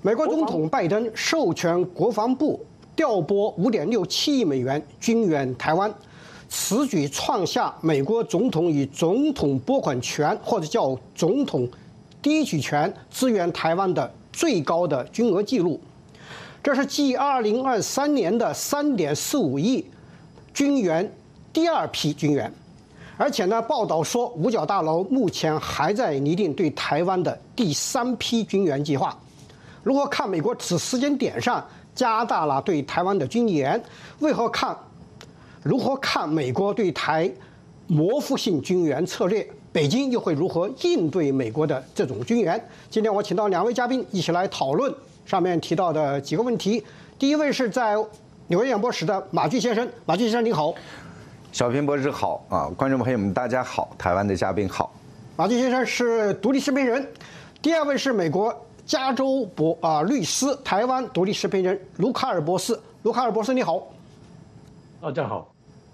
美国总统拜登授权国防部调拨5.67亿美元军援台湾，此举创下美国总统以总统拨款权或者叫总统低举权支援台湾的最高的军额纪录。这是继2023年的3.45亿军援第二批军援。而且呢，报道说五角大楼目前还在拟定对台湾的第3批军援计划。如何看美国此时间点上加大了对台湾的军援？如何看美国对台模糊性军援策略？北京又会如何应对美国的这种军援？今天我请到2位嘉宾一起来讨论上面提到的几个问题。第一位是在纽约演播室的马骏先生，马骏先生您好。 小平博士好啊，观众朋友们大家好，台湾的嘉宾好。 马骏先生是独立视频人。第二位是美国加州律师、台湾独立视频人卢卡尔博士。卢卡尔博士你好。 大家好。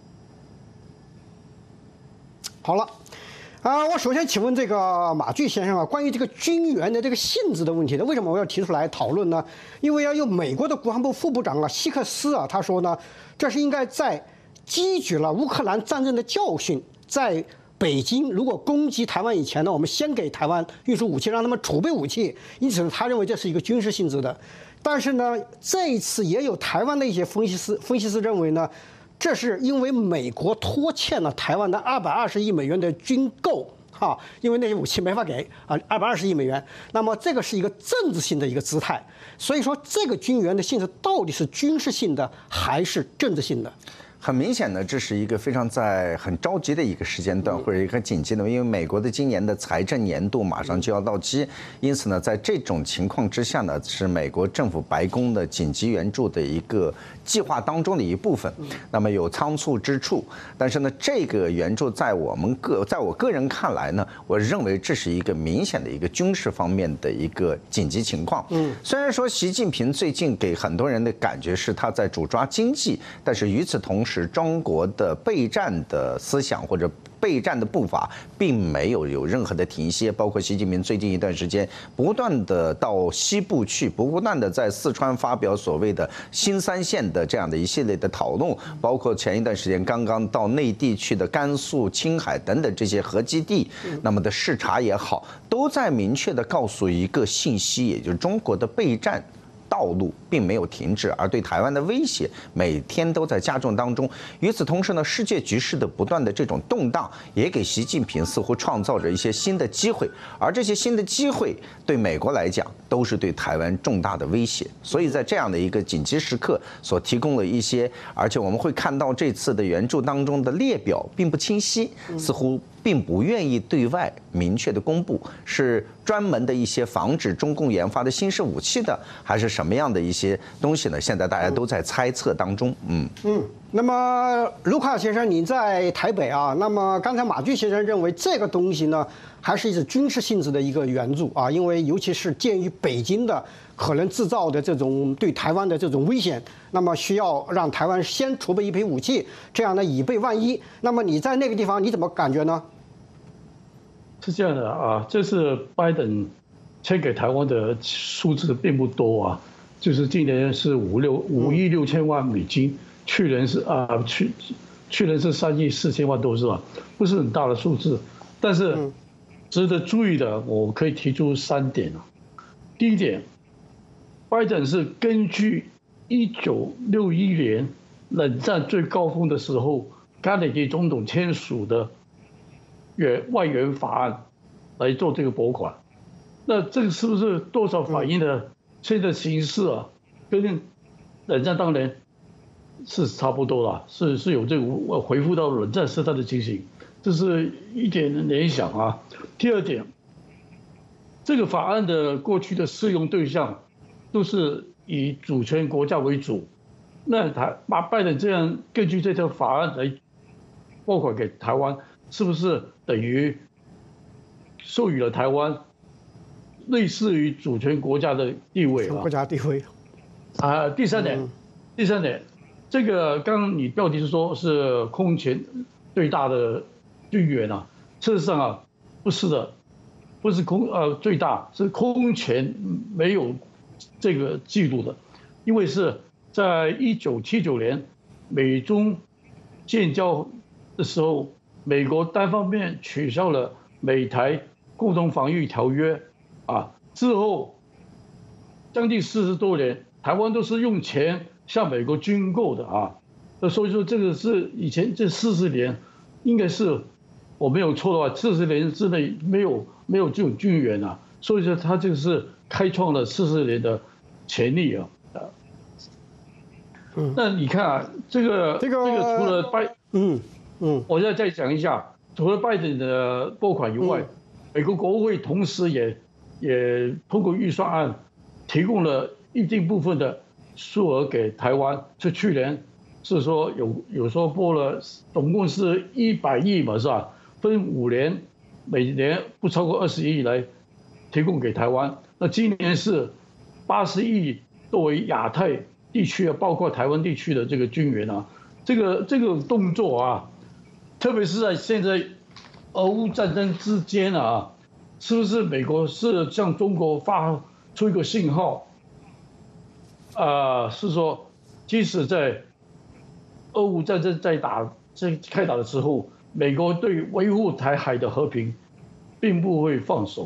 好了，我首先请问这个马骏先生啊，关于这个军援的这个性质的问题呢，为什么我要提出来讨论呢？因为有美国的国防部副部长希克斯他说呢，这是应该在汲取了乌克兰战争的教训，在北京如果攻击台湾以前呢，我们先给台湾运输武器，让他们储备武器。因此，他认为这是一个军事性质的。但是呢，这一次也有台湾的一些分析师认为呢，这是因为美国拖欠了台湾的220亿美元的军购因为那些武器没法给220亿美元。那么这个是一个政治性的一个姿态。所以说，这个军援的性质到底是军事性的还是政治性的？ 很明显呢，这是一个非常在很着急的一个时间段，或者一个紧急的，因为美国的今年的财政年度马上就要到期，因此呢，在这种情况之下呢，是美国政府白宫的紧急援助的一个计划当中的一部分。那么有仓促之处，但是呢，这个援助在我个人看来呢，我认为这是一个明显的一个军事方面的一个紧急情况。虽然说习近平最近给很多人的感觉是他在主抓经济，但是与此同时，中国的备战的思想或者备战的步伐并没有任何的停歇，包括习近平最近一段时间不断的到西部去，不断的在四川发表所谓的新3线的这样的一系列的讨论，包括前一段时间刚刚到内地去的甘肃、青海等等这些核基地，那么的视察也好，都在明确的告诉一个信息，也就是中国的备战道路并没有停止，而对台湾的威胁每天都在加重当中。与此同时呢，世界局势的不断的这种动荡，也给习近平似乎创造着一些新的机会，而这些新的机会对美国来讲都是对台湾重大的威胁。所以在这样的一个紧急时刻，所提供了一些，而且我们会看到这次的援助当中的列表并不清晰，似乎并不愿意对外明确的公布，是专门的一些防止中共研发的新式武器的，还是什么样的一些东西呢？现在大家都在猜测当中。 那么卢卡先生，你在台北那么刚才马骏先生认为这个东西呢，还是一种军事性质的一个援助因为尤其是鉴于北京的可能制造的这种对台湾的这种危险，那么需要让台湾先储备一批武器，这样呢以备万一。那么你在那个地方你怎么感觉呢？ 是这样的这次拜登签给台湾的数字并不多就是今年是5亿6千万美金，去年是3亿4千万多是吧？不是很大的数字，但是值得注意的，我可以提出3点第一点，拜登是根据1961年冷战最高峰的时候，甘乃迪总统签署的外援法案来做这个拨款。那这个是不是多少反映了现在形势跟冷战当年是差不多了，是有这个回复到冷战时代的情形，这是一点联想第二点，这个法案的过去的适用对象都是以主权国家为主，那拜登这样根据这条法案来拨款给台湾，是不是等于授予了台湾类似于主权国家的地位国家地位第三点，这个刚刚你标题是说是空前最大的军援事实上不是的，不是最大，是空前没有这个记录的，因为是在1979年美中建交的时候，美国单方面取消了美台共同防御条约，之后将近40多年，台湾都是用钱向美国军购的那所以说这个是以前这40年，应该是我没有错的话，40年之内没有这种军援所以说他这个是开创了40年的潜力那你看这个除了我现在再讲一下，除了拜登的拨款以外，美国国务会同时也通过预算案提供了一定部分的数额给台湾，就去年是说有说拨了，总共是100亿嘛，是吧？分5年，每年不超过20亿来提供给台湾。那今年是80亿作为亚太地区包括台湾地区的这个军援这个动作特别是在现在俄乌战争之间是不是美国是向中国发出一个信号是说即使在俄乌战争开打的时候，美国对维护台海的和平并不会放手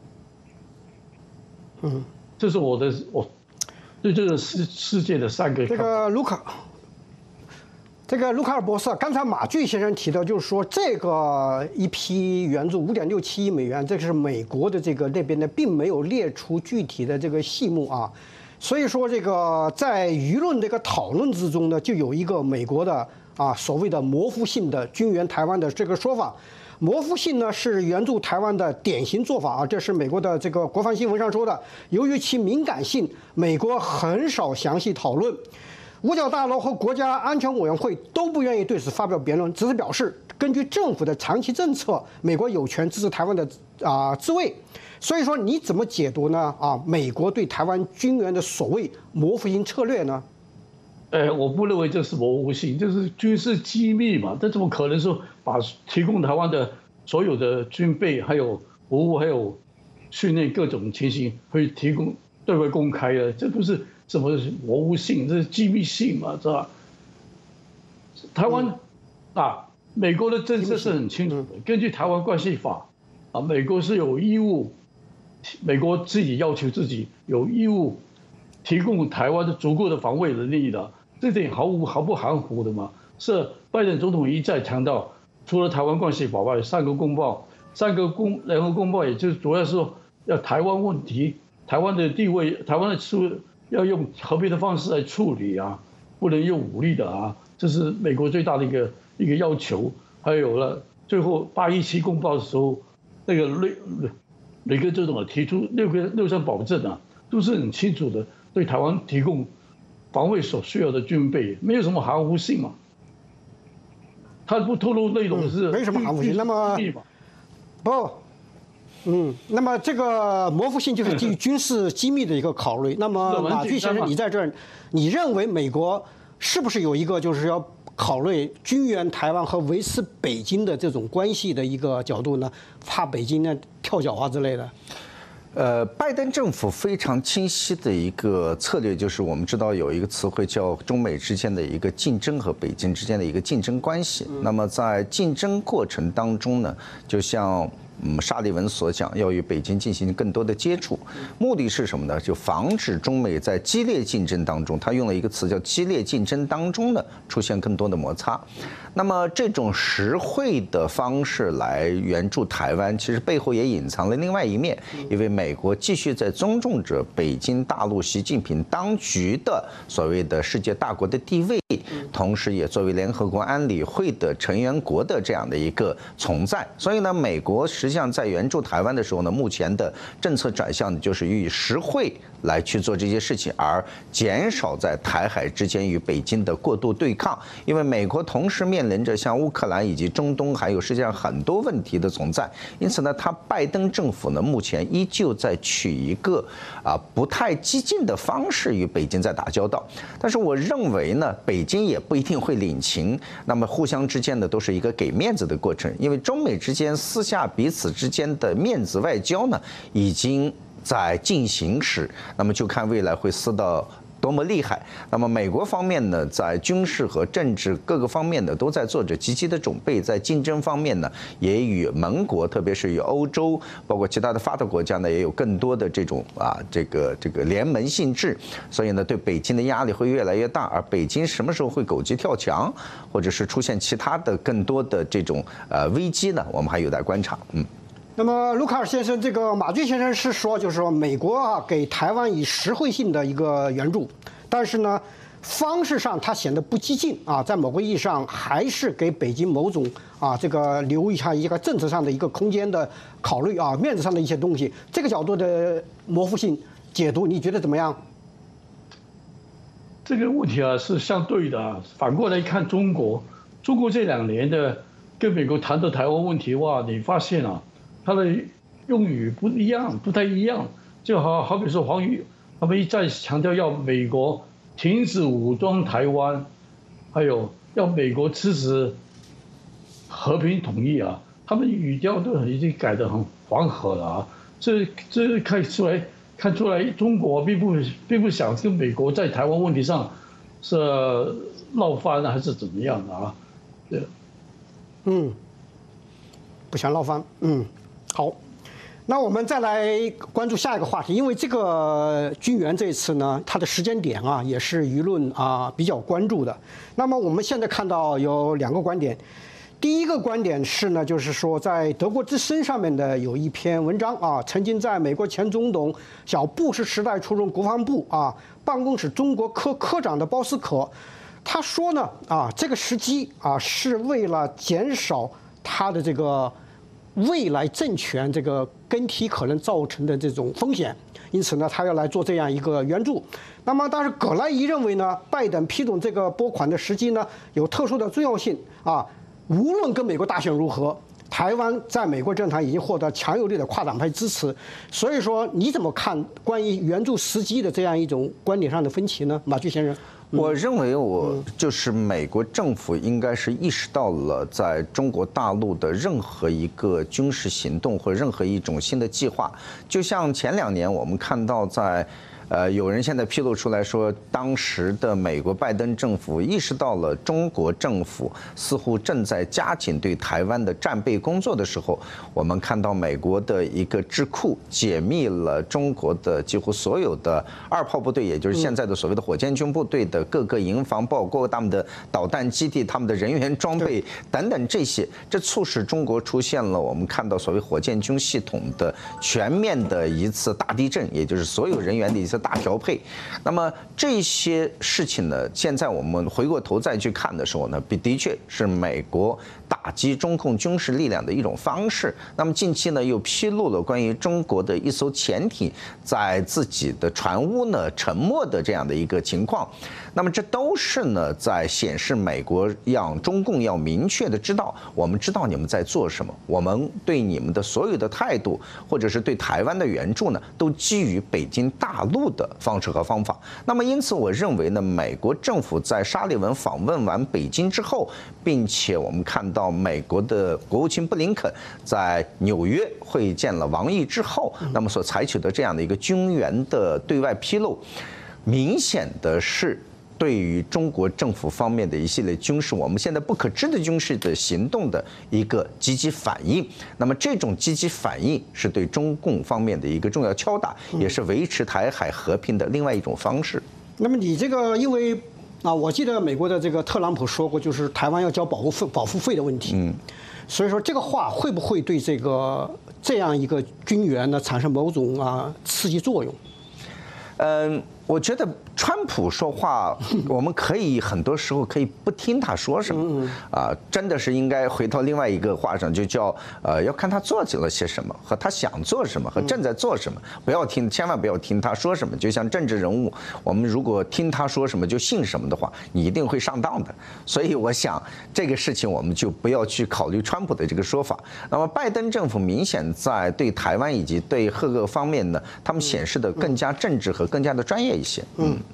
这是我对这个世界的3个看法。 这个卢卡尔博士，刚才马骏先生提到，就是说这个一批援助5.67亿美元，这是美国的这个那边呢，并没有列出具体的这个细目所以说这个在舆论这个讨论之中呢，就有一个美国的所谓的模糊性的军援台湾的这个说法。模糊性呢是援助台湾的典型做法这是美国的这个国防新闻上说的。由于其敏感性，美国很少详细讨论。五角大楼和国家安全委员会都不愿意对此发表辩论，只是表示根据政府的长期政策，美国有权支持台湾的自卫。所以说，你怎么解读呢？美国对台湾军援的所谓模糊性策略呢？ 我不认为这是模糊性，这是军事机密嘛。这怎么可能说把提供台湾的所有的军备、还有服务、还有训练各种情形会提供对外公开的？这不是什么模糊性，这是机密性嘛，是吧？台湾美国的政策是很清楚的，根据《台湾关系法》美国是有义务，美国自己要求自己有义务提供台湾的足够的防卫能力的。这点毫不含糊的嘛。是拜登总统一再强调，除了台湾关系法外，3个公报，3个联合公报，也就是主要是说要台湾问题、台湾的地位、台湾的要用和平的方式来处理不能用武力的这是美国最大的一个要求。还有了最后817公报的时候，那个雷根总统提出6项保证都是很清楚的，对台湾提供防卫所需要的军备，没有什么含糊性嘛。他不透露内容是没什么含糊性。那么那么这个模糊性就是基于军事机密的一个考虑。那么马骏先生，你在这儿，你认为美国是不是有一个就是要考虑军援台湾和维持北京的这种关系的一个角度呢？怕北京呢跳脚之类的？ 拜登政府非常清晰的一个策略，就是我们知道有一个词汇叫中美之间的一个竞争和北京之间的一个竞争关系。那么在竞争过程当中呢，就像沙利文所讲，要与北京进行更多的接触，目的是什么呢？就防止中美在激烈竞争当中，他用了一个词叫激烈竞争当中呢出现更多的摩擦。那么这种实惠的方式来援助台湾，其实背后也隐藏了另外一面，因为美国继续在尊重着北京大陆习近平当局的所谓的世界大国的地位，同时也作为联合国安理会的成员国的这样的一个存在。所以呢，美国实际上在援助台湾的时候呢，目前的政策转向就是以实惠来去做这些事情，而减少在台海之间与北京的过度对抗。因为美国同时面临着像乌克兰以及中东还有世界上很多问题的存在，因此呢，拜登政府呢目前依旧在取一个不太激进的方式与北京在打交道。但是我认为呢，北京也不一定会领情，那么互相之间的都是一个给面子的过程，因为中美之间私下彼此之间的面子外交呢，已经在进行时，那么就看未来会撕到多么厉害。那么美国方面呢，在军事和政治各个方面呢，都在做着积极的准备。在竞争方面呢，也与盟国，特别是与欧洲，包括其他的发达国家呢，也有更多的这种这个联盟性质。所以呢，对北京的压力会越来越大。而北京什么时候会狗急跳墙，或者是出现其他的更多的这种危机呢？我们还有待观察。 那么卢卡尔先生，这个马骏先生是说，就是说美国给台湾以实惠性的一个援助，但是呢，方式上它显得不激进在某个意义上还是给北京某种这个留一下一个政治上的一个空间的考虑面子上的一些东西。这个角度的模糊性解读，你觉得怎么样？ 这个问题是相对的反过来看中国这2年的跟美国谈的台湾问题你发现他的用语不太一样，就好比说黄宇他们一再强调要美国停止武装台湾，还有要美国支持和平统一他们语调都已经改得很缓和了这看出来中国并不想跟美国在台湾问题上是闹翻还是怎么样的对， 不想闹翻，好，那我们再来关注下一个话题，因为这个军援这一次呢，它的时间点也是舆论比较关注的。那么我们现在看到有2个观点，第一个观点是呢，就是说在德国之声上面的有一篇文章曾经在美国前总统小布什时代出任国防部办公室中国科科长的包斯可，他说呢这个时机是为了减少他的这个未来政权这个更替可能造成的这种风险，因此呢，他要来做这样一个援助。那么，但是葛莱伊认为呢，拜登批准这个拨款的时机呢，有特殊的重要性无论跟美国大选如何，台湾在美国政坛已经获得强有力的跨党派支持。所以说，你怎么看关于援助时机的这样一种观点上的分歧呢？马骏先生。 我认为就是美国政府应该是意识到了，在中国大陆的任何一个军事行动或任何一种新的计划，就像前2年我们看到在。有人现在披露出来说，当时的美国拜登政府意识到了中国政府似乎正在加紧对台湾的战备工作的时候，我们看到美国的一个智库解密了中国的几乎所有的2炮部队，也就是现在的所谓的火箭军部队的各个营房，包括他们的导弹基地、他们的人员装备等等这些，这促使中国出现了我们看到所谓火箭军系统的全面的一次大地震，也就是所有人员的一次大调配。那么这些事情呢，现在我们回过头再去看的时候呢，的确是美国打击中共军事力量的一种方式。那么近期呢，又披露了关于中国的一艘潜艇在自己的船坞呢沉没的这样的一个情况。那么这都是呢在显示美国让中共要明确的知道，我们知道你们在做什么，我们对你们的所有的态度，或者是对台湾的援助呢，都基于北京大陆的方式和方法。那么因此我认为呢，美国政府在沙利文访问完北京之后，并且我们看到美国的国务卿布林肯在纽约会见了王毅之后，那么所采取的这样的一个军援的对外披露，明显的是对于中国政府方面的一系列军事，我们现在不可知的军事的行动的一个积极反应。那么这种积极反应是对中共方面的一个重要敲打，也是维持台海和平的另外一种方式。 那么你这个，因为我记得美国的这个特朗普说过，就是台湾要交保护费的问题。所以说这个话会不会对这样一个军援呢产生某种刺激作用？ 我觉得川普说话，我们可以很多时候可以不听他说什么，真的是应该回到另外一个话上，就叫要看他做了些什么，和他想做什么，和正在做什么，千万不要听他说什么。就像政治人物，我们如果听他说什么就信什么的话，你一定会上当的。所以我想这个事情我们就不要去考虑川普的这个说法。那么拜登政府明显在对台湾以及对各个方面呢，他们显示的更加政治和更加的专业一些。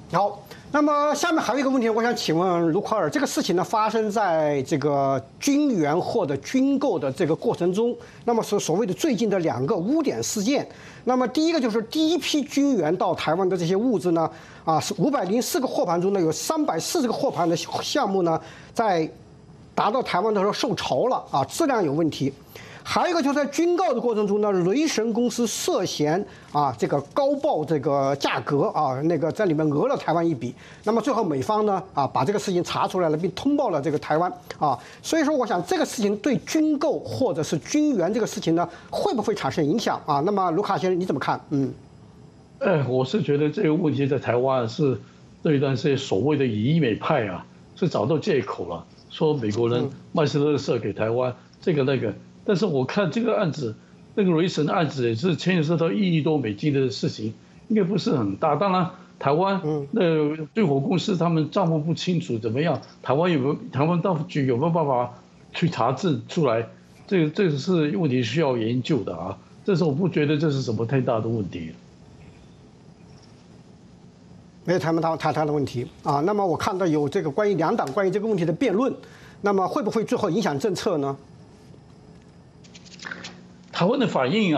好，那么下面还有一个问题，我想请问卢克尔，这个事情呢发生在这个军援或者军购的这个过程中，那么是所谓的最近的2个污点事件。那么第一个就是第一批军援到台湾的这些物资呢，是504个货盘中呢有340个货盘的项目呢，在达到台湾的时候受潮了质量有问题。还有一个就是在军购的过程中呢，雷神公司涉嫌这个高报这个价格那个在里面讹了台湾一笔。那么最后美方呢把这个事情查出来了，并通报了这个台湾所以说我想这个事情对军购或者是军援这个事情呢，会不会产生影响那么卢卡先生你怎么看？ 我是觉得这个问题在台湾是这一段这些所谓的以美派是找到借口了，说美国人卖是垃圾给台湾这个那个。但是我看这个案子，那个雷神案子也是牵涉到1亿多美金的事情，应该不是很大。当然，台湾那对火公司他们账目不清楚怎么样，台湾当局有没有办法去查证出来？这个是问题需要研究的这是我不觉得这是什么太大的问题。 没有太大的问题那么我看到有这个关于2党关于这个问题的辩论，那么会不会最后影响政策呢？ 台湾的反应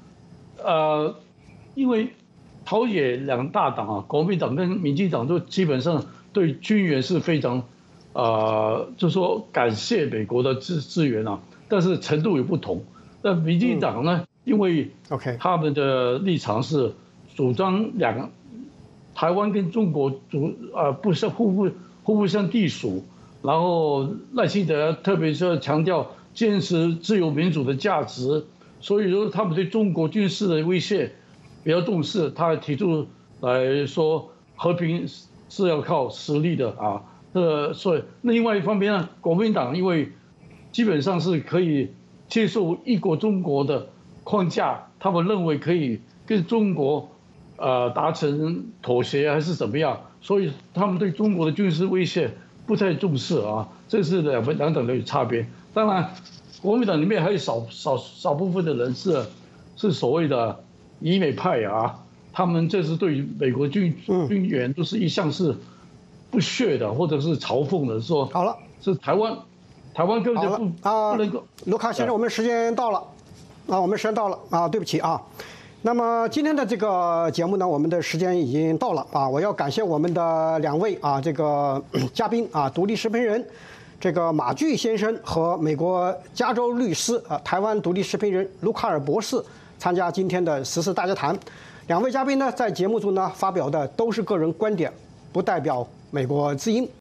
因为朝野2大党国民党跟民进党都基本上对军援是非常就是说感谢美国的支援但是程度有不同。那民进党呢，因为他们的立场是主张台湾跟中国不是互不相隶属，然后赖清德特别是强调坚持自由民主的价值。所以说，他们对中国军事的威胁比较重视，他提出来说和平是要靠实力的所以那另外一方面呢，国民党因为基本上是可以接受一国中国的框架，他们认为可以跟中国达成妥协还是怎么样，所以他们对中国的军事威胁不太重视这是两党的差别。当然。国民党里面还有少部分的人是所谓的以美派他们这是对美国军援都是一向是不屑的，或者是嘲讽的，说好了是台湾根本就不能够。 卢卡先生，我们时间到了我们时间到了对不起那么今天的这个节目呢，我们的时间已经到了我要感谢我们的2位这个嘉宾独立时评人。这个马巨先生和美国加州律师台湾独立时评人卢卡尔博士参加今天的时事大家谈。2位嘉宾呢，在节目中呢发表的都是个人观点，不代表美国之音。